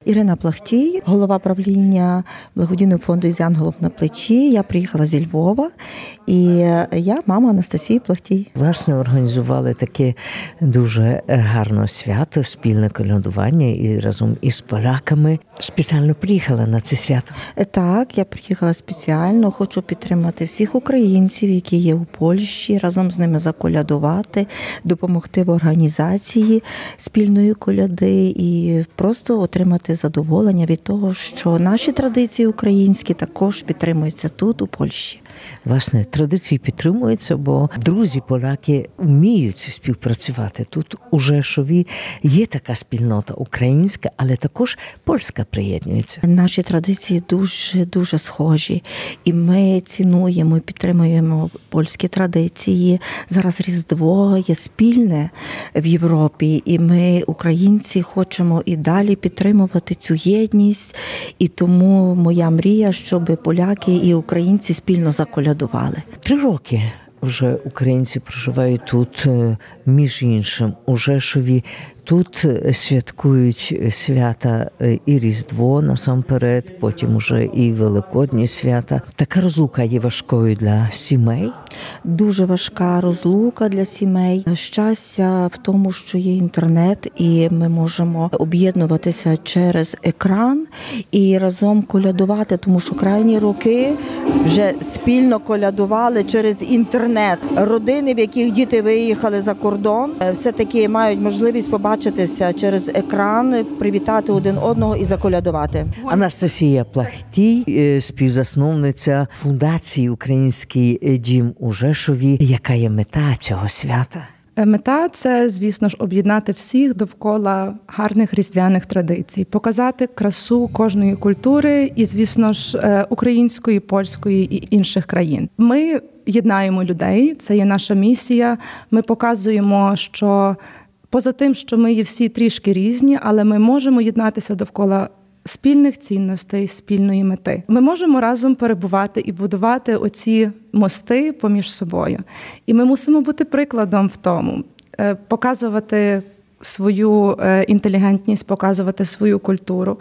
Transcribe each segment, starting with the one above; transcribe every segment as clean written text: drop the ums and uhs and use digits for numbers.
Ірина Плахтій, голова правління благодійного фонду «З янголом на плечі». Я приїхала зі Львова, і я мама Анастасії Плахтій. Власне, організували таке дуже гарне свято, спільне колядування, і разом із поляками спеціально приїхала на це свято. Так, я приїхала спеціально, хочу підтримати всіх українців, які є у Польщі, разом з ними заколядувати, допомогти в організації спільної коляди і просто отримати задоволення від того, що наші традиції українські також підтримуються тут, у Польщі. Власне, традиції підтримуються, бо друзі-поляки вміють співпрацювати. Тут у Жешові є така спільнота українська, але також польська приєднується. Наші традиції дуже схожі. І ми цінуємо і підтримуємо польські традиції. Зараз Різдво є спільне в Європі, і ми, українці, хочемо і далі підтримувати цю єдність. І тому моя мрія, щоб поляки і українці спільно заколядували. 3 роки вже українці проживають тут, між іншим, у Жешові. Тут святкують свята і Різдво насамперед, потім уже і Великодні свята. Така розлука є важкою для сімей? Дуже важка розлука для сімей. Щастя в тому, що є інтернет, і ми можемо об'єднуватися через екран і разом колядувати, тому що крайні роки вже спільно колядували через інтернет. Родини, в яких діти виїхали за кордон, все-таки мають можливість побачитися через екран, привітати один одного і заколядувати. Анастасія Плахтій, співзасновниця фундації «Український дім» у Жешові. Яка є мета цього свята? Мета – це, звісно ж, об'єднати всіх довкола гарних різдвяних традицій, показати красу кожної культури і, звісно ж, української, польської і інших країн. Ми єднаємо людей, це є наша місія. Ми показуємо, що поза тим, що ми є всі трішки різні, але ми можемо єднатися довкола спільних цінностей, спільної мети. Ми можемо разом перебувати і будувати оці мости поміж собою. І ми мусимо бути прикладом в тому, показувати свою інтелігентність, показувати свою культуру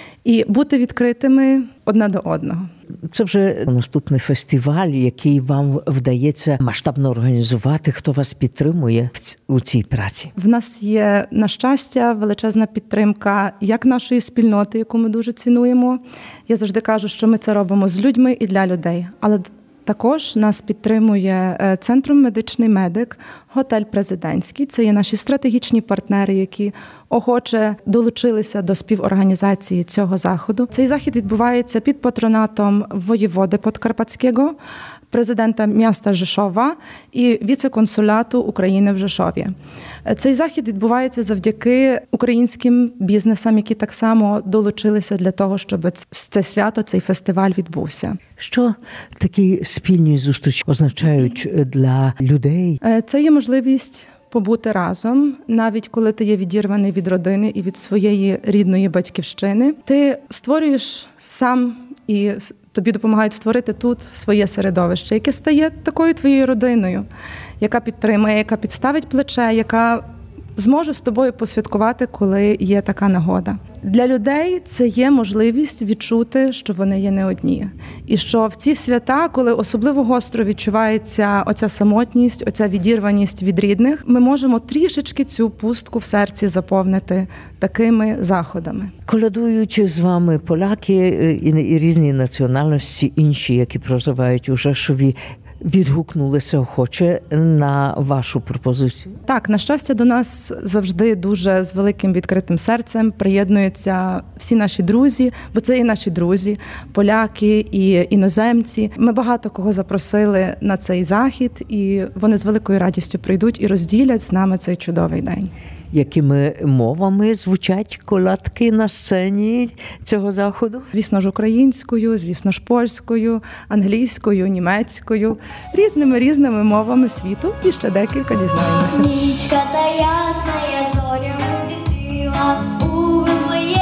і бути відкритими одне до одного. Це вже наступний фестиваль, який вам вдається масштабно організувати. Хто вас підтримує у цій праці? В нас є, на щастя, величезна підтримка як нашої спільноти, яку ми дуже цінуємо. Я завжди кажу, що ми це робимо з людьми і для людей. Але також нас підтримує Центром «Медичний медик», готель «Президентський». Це є наші стратегічні партнери, які охоче долучилися до співорганізації цього заходу. Цей захід відбувається під патронатом воєводи Подкарпатського, президента міста Жешова і віце-консулату України в Жешові. Цей захід відбувається завдяки українським бізнесам, які так само долучилися для того, щоб це свято, цей фестиваль відбувся. Що такі спільні зустрічі означають для людей? Це є можливість побути разом, навіть коли ти є відірваний від родини і від своєї рідної батьківщини. Ти створюєш сам і тобі допомагають створити тут своє середовище, яке стає такою твоєю родиною, яка підтримує, яка підставить плече, яка зможе з тобою посвяткувати, коли є така нагода. Для людей це є можливість відчути, що вони є не одні. І що в ці свята, коли особливо гостро відчувається оця самотність, оця відірваність від рідних, ми можемо трішечки цю пустку в серці заповнити такими заходами. Колядують з вами поляки і різні національності, інші, які проживають у Жешові. Відгукнулися охоче на вашу пропозицію? Так, на щастя, до нас завжди дуже з великим відкритим серцем приєднуються всі наші друзі, бо це і наші друзі, поляки і іноземці. Ми багато кого запросили на цей захід, і вони з великою радістю прийдуть і розділять з нами цей чудовий день. Якими мовами звучать колядки на сцені цього заходу? Звісно ж, українською, звісно ж, польською, англійською, німецькою, різними мовами світу, і ще декілька дізнаємося. Нічка та ясна, зорями світила у Вифлеємі.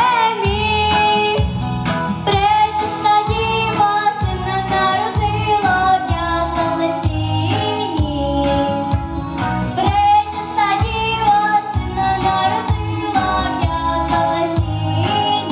Пречиста діва сина народила в яслах на сіні. Пречиста діва сина народила в яслах на сіні.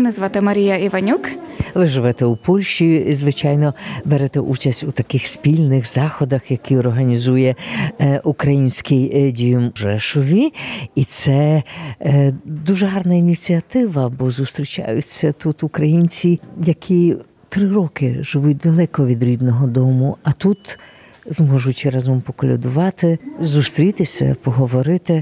Мене звати Марія Іванюк. Ви живете у Польщі, звичайно, берете участь у таких спільних заходах, які організує Український дім у Жешові. І це дуже гарна ініціатива, бо зустрічаються тут українці, які 3 роки живуть далеко від рідного дому, а тут зможуть разом поколядувати, зустрітися, поговорити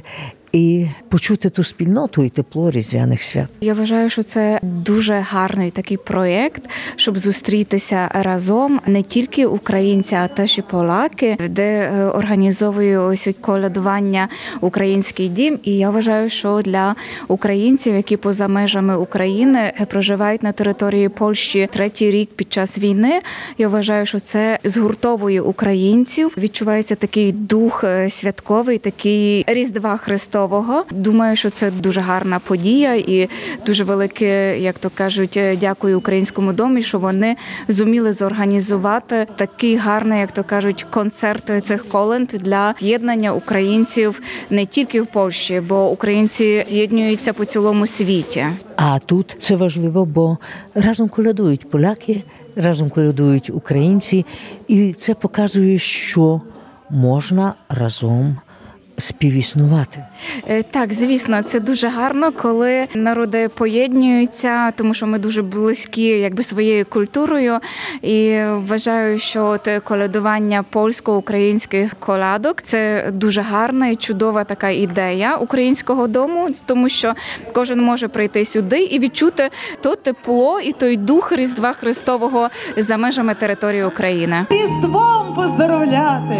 і почути ту спільноту і тепло різдвяних свят. Я вважаю, що це дуже гарний такий проєкт, щоб зустрітися разом не тільки українці, а теж і поляки, де організовує ось колядування Український дім. І я вважаю, що для українців, які поза межами України проживають на території Польщі 3-й рік під час війни, я вважаю, що це згуртовує українців. Відчувається такий дух святковий, такий Різдва Христового. Думаю, що це дуже гарна подія і дуже велике, як то кажуть, дякую Українському домі, що вони зуміли зорганізувати такий гарний, як то кажуть, концерт цих коленд для з'єднання українців не тільки в Польщі, бо українці з'єднуються по цілому світі. А тут це важливо, бо разом колядують поляки, разом колядують українці, і це показує, що можна разом співіснувати. Так, звісно, це дуже гарно, коли народи поєднуються, тому що ми дуже близькі якби своєю культурою. І вважаю, що те колядування польсько-українських колядок – це дуже гарна і чудова така ідея Українського дому, тому що кожен може прийти сюди і відчути то тепло і той дух Різдва Христового за межами території України. Різдвом поздоровляти!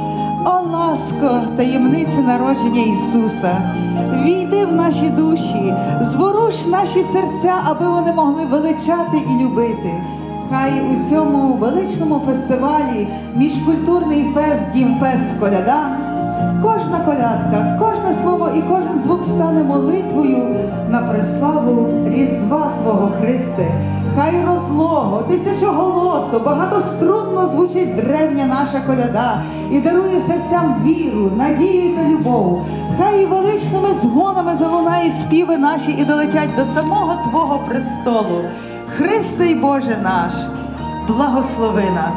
О, ласко, таємниці народження Ісуса, війди в наші душі, зворуш наші серця, аби вони могли величати і любити. Хай у цьому величному фестивалі міжкультурний фест, Дім-фест коляда, кожна колядка, кожне слово і кожен звук стане молитвою на преславу Різдва Твого Христе. Хай розлого, тисячоголосо, багатострунно звучить древня наша коляда і дарує серцям віру, надію та любов. Хай величними дзвонами залунають співи наші і долетять до самого Твого престолу. Христе й Боже наш, благослови нас.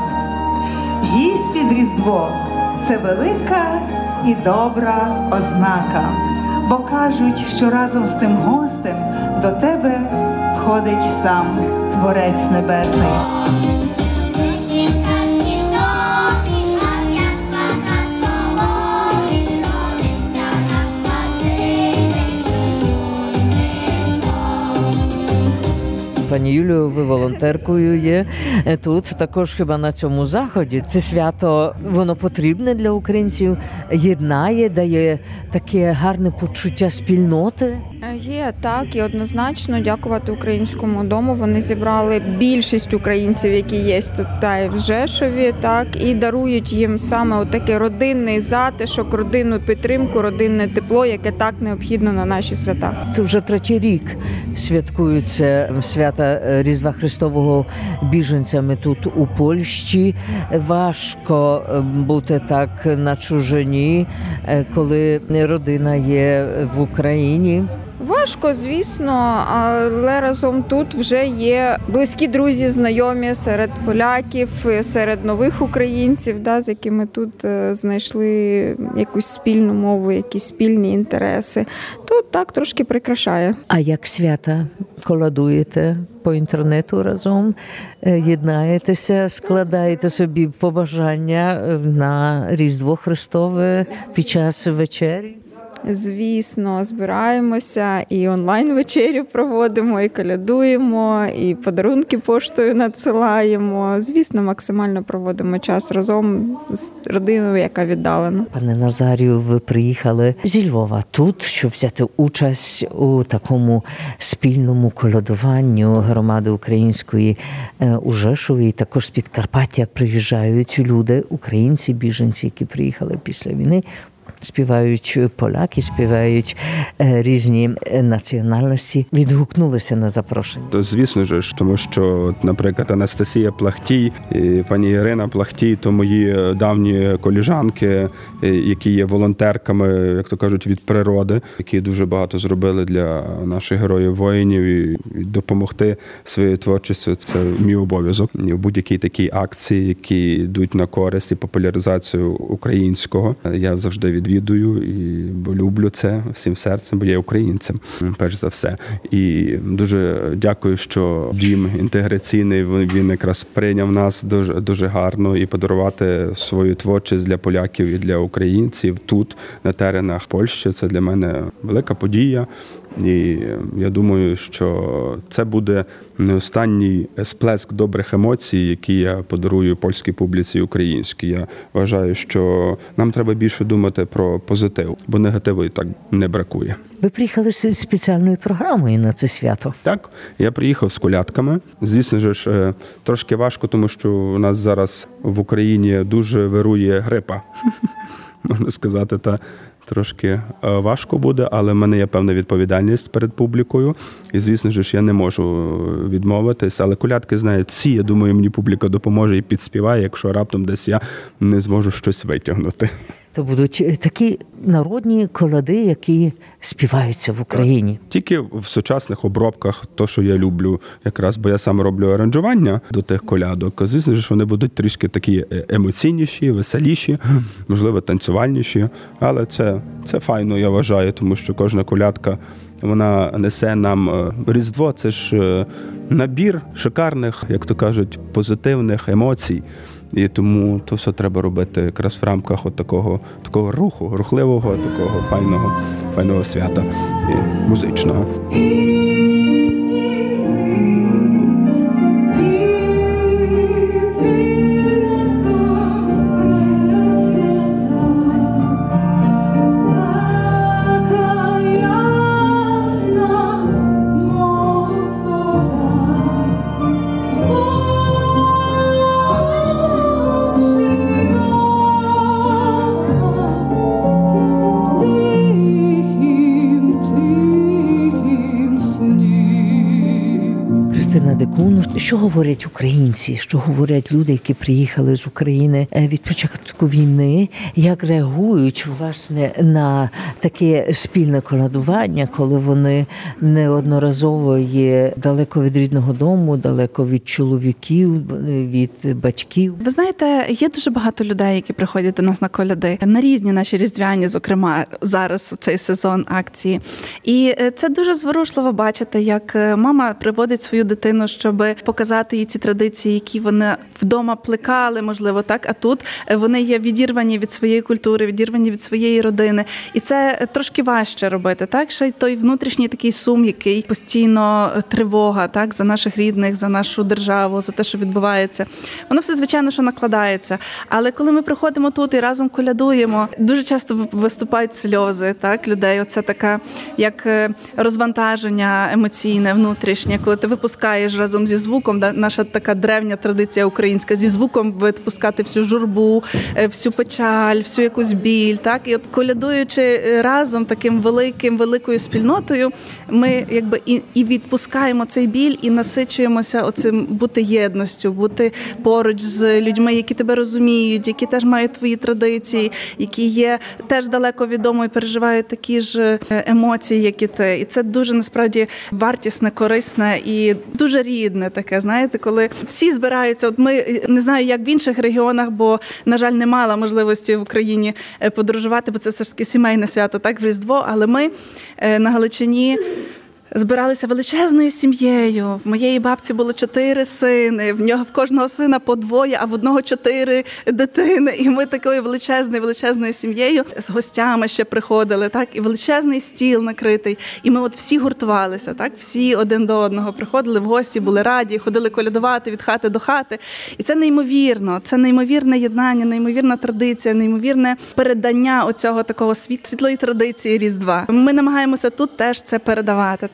Гість під Різдво – це велика і добра ознака, бо кажуть, що разом з тим гостем до тебе входить сам Творець Небесний. Пані Юлію, ви волонтеркою є тут, також хіба на цьому заході. Це свято, воно потрібне для українців, єднає, дає таке гарне почуття спільноти. Є, так, і однозначно дякувати Українському дому. Вони зібрали більшість українців, які є тут та в Жешові, так, і дарують їм саме отакий родинний затишок, родинну підтримку, родинне тепло, яке так необхідно на наші свята. Це вже 3-й рік святкуються свята Різдва Христового біженцями тут у Польщі. Важко бути так на чужині, коли родина є в Україні. Важко, звісно, але разом тут вже є близькі друзі, знайомі серед поляків, серед нових українців, з якими тут знайшли якусь спільну мову, якісь спільні інтереси. То так трошки прикрашає. А як свята колядуєте по інтернету разом? Єднаєтеся, складаєте собі побажання на Різдво Христове під час вечері? Звісно, збираємося і онлайн-вечерю проводимо, і колядуємо, і подарунки поштою надсилаємо. Звісно, максимально проводимо час разом з родиною, яка віддалена. Пане Назарію, ви приїхали зі Львова тут, щоб взяти участь у такому спільному колядуванню громади української у Жешові. І також з Підкарпаття приїжджають люди, українці, біженці, які приїхали після війни. співають поляки, співають різні національності. Відгукнулися на запрошення. То, звісно ж, тому що, наприклад, Анастасія Плахтій і пані Ірина Плахтій, то мої давні коліжанки, які є волонтерками, як то кажуть, від природи, які дуже багато зробили для наших героїв-воїнів, і допомогти своєю творчістю – це мій обов'язок. І в будь-якій такій акції, які йдуть на користь і популяризацію українського, я завжди відвідую, бо люблю це всім серцем, бо я українцем, перш за все. І дуже дякую, що дім інтеграційний, він якраз прийняв нас дуже, дуже гарно, і подарувати свою творчість для поляків і для українців тут, на теренах Польщі. Це для мене велика подія. І я думаю, що це буде не останній сплеск добрих емоцій, які я подарую польській публіці і українській. Я вважаю, що нам треба більше думати про позитив, бо негативу і так не бракує. Ви приїхали з спеціальною програмою на це свято? Так, я приїхав з колядками. Звісно ж, трошки важко, тому що у нас зараз в Україні дуже вирує грипа, можна сказати, та трошки важко буде, але в мене є певна відповідальність перед публікою. І, звісно ж, я не можу відмовитись. Але колядки знають всі. Я думаю, мені публіка допоможе і підспіває, якщо раптом десь я не зможу щось витягнути. То будуть такі народні коляди, які співаються в Україні. Тільки в сучасних обробках, то, що я люблю якраз, бо я сам роблю аранжування до тих колядок. Звісно ж, вони будуть трішки такі емоційніші, веселіші, можливо, танцювальніші. Але це файно, я вважаю, тому що кожна колядка, вона несе нам Різдво. Це ж набір шикарних, як то кажуть, позитивних емоцій. І тому то все треба робити якраз в рамках от такого руху, рухливого, такого файного свята і музичного. Що говорять українці, що говорять люди, які приїхали з України від початку війни, як реагують, власне, на таке спільне колядування, коли вони неодноразово є далеко від рідного дому, далеко від чоловіків, від батьків? Ви знаєте, є дуже багато людей, які приходять до нас на коляди, на різні наші різдвяні, зокрема, зараз у цей сезон акції. І це дуже зворушливо бачити, як мама приводить свою дитину, щоб показати їй ці традиції, які вони вдома плекали, можливо, так, а тут вони є відірвані від своєї культури, відірвані від своєї родини. І це трошки важче робити, так? Ще й той внутрішній такий сум, який постійно тривога, так, за наших рідних, за нашу державу, за те, що відбувається. Воно все, звичайно, що накладається. Але коли ми приходимо тут і разом колядуємо, дуже часто виступають сльози, так, людей. Оце така, як розвантаження емоційне, внутрішнє, коли ти випускаєш разом зі звуком, наша така древня традиція українська, зі звуком випускати всю журбу, всю печаль, всю якусь біль, так? І от колядуючи разом таким великою спільнотою, ми якби і відпускаємо цей біль, і насичуємося оцим бути єдністю, бути поруч з людьми, які тебе розуміють, які теж мають твої традиції, які є теж далеко від дому і переживають такі ж емоції, як і ти. І це дуже, насправді, вартісне, корисне і дуже рідне таке, знаєте, коли всі збираються. От ми, не знаю, як в інших регіонах, бо, на жаль, не мала можливості в Україні подорожувати, бо це все ж таки сімейне свято, так, в Різдво, але ми на Галичині збиралися величезною сім'єю. В моєї бабці було 4 сини, в кожного сина по 2, а в одного 4 дитини. І ми такою величезною сім'єю з гостями ще приходили, так, і величезний стіл накритий. І ми от всі гуртувалися, так, всі один до одного приходили в гості, були раді, ходили колядувати від хати до хати. І це неймовірно, це неймовірне єднання, неймовірна традиція, неймовірне передання оцього такого світлої традиції Різдва. Ми намагаємося тут теж це передавати, так.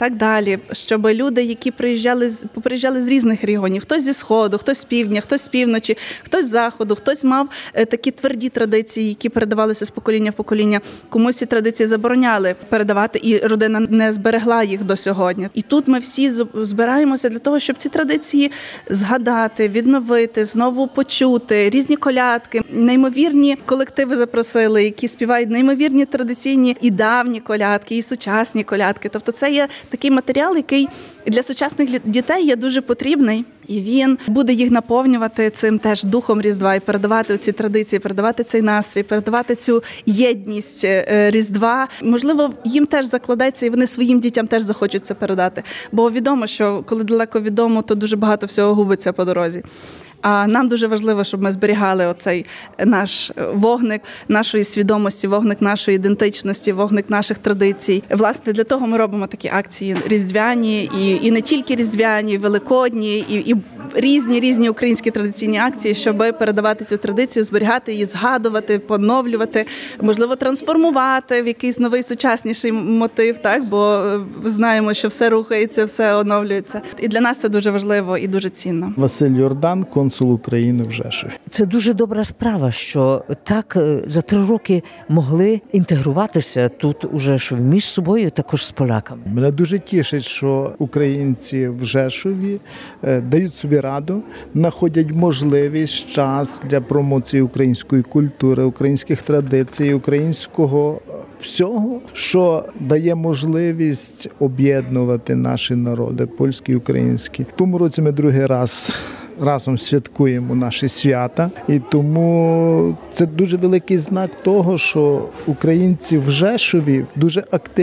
так далі, щоб люди, які поприїжджали з різних регіонів, хтось зі Сходу, хтось з півдня, хтось з півночі, хтось з Заходу, хтось мав такі тверді традиції, які передавалися з покоління в покоління. Комусь ці традиції забороняли передавати, і родина не зберегла їх до сьогодні. І тут ми всі збираємося для того, щоб ці традиції згадати, відновити, знову почути, різні колядки, неймовірні колективи запросили, які співають неймовірні традиційні і давні колядки, і сучасні колядки. Тобто це є такий матеріал, який для сучасних дітей є дуже потрібний, і він буде їх наповнювати цим теж духом Різдва і передавати ці традиції, передавати цей настрій, передавати цю єдність Різдва. Можливо, їм теж закладеться, і вони своїм дітям теж захочуть це передати. Бо відомо, що коли далеко від дому, то дуже багато всього губиться по дорозі. А нам дуже важливо, щоб ми зберігали оцей наш вогник нашої свідомості, вогник нашої ідентичності, вогник наших традицій. Власне, для того ми робимо такі акції різдвяні, і не тільки різдвяні, і великодні, і різні українські традиційні акції, щоб передавати цю традицію, зберігати її, згадувати, поновлювати, можливо, трансформувати в якийсь новий сучасніший мотив, так? Бо знаємо, що все рухається, все оновлюється. І для нас це дуже важливо і дуже цінно. Василь Йордан, консул України в Жешові. Це дуже добра справа, що так за 3 роки могли інтегруватися тут у Жешові між собою, також з поляками. Мене дуже тішить, що українці в Жешові дають собі раду, знаходять можливість, час для промоції української культури, українських традицій, українського всього, що дає можливість об'єднувати наші народи, польські і українські. В тому році ми другий раз разом святкуємо наші свята, і тому це дуже великий знак того, що українці в Жешові дуже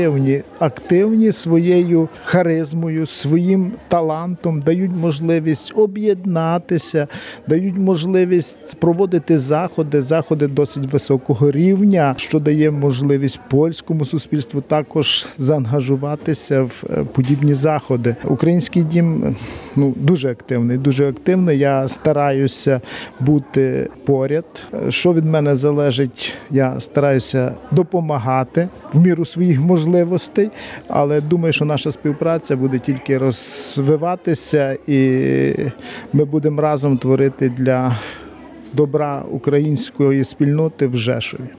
активні своєю харизмою, своїм талантом, дають можливість об'єднатися, дають можливість проводити заходи досить високого рівня, що дає можливість польському суспільству також заангажуватися в подібні заходи. Український дім дуже активний. Я стараюся бути поряд. Що від мене залежить, я стараюся допомагати в міру своїх можливостей, але думаю, що наша співпраця буде тільки розвиватися, і ми будемо разом творити для добра української спільноти в Жешові.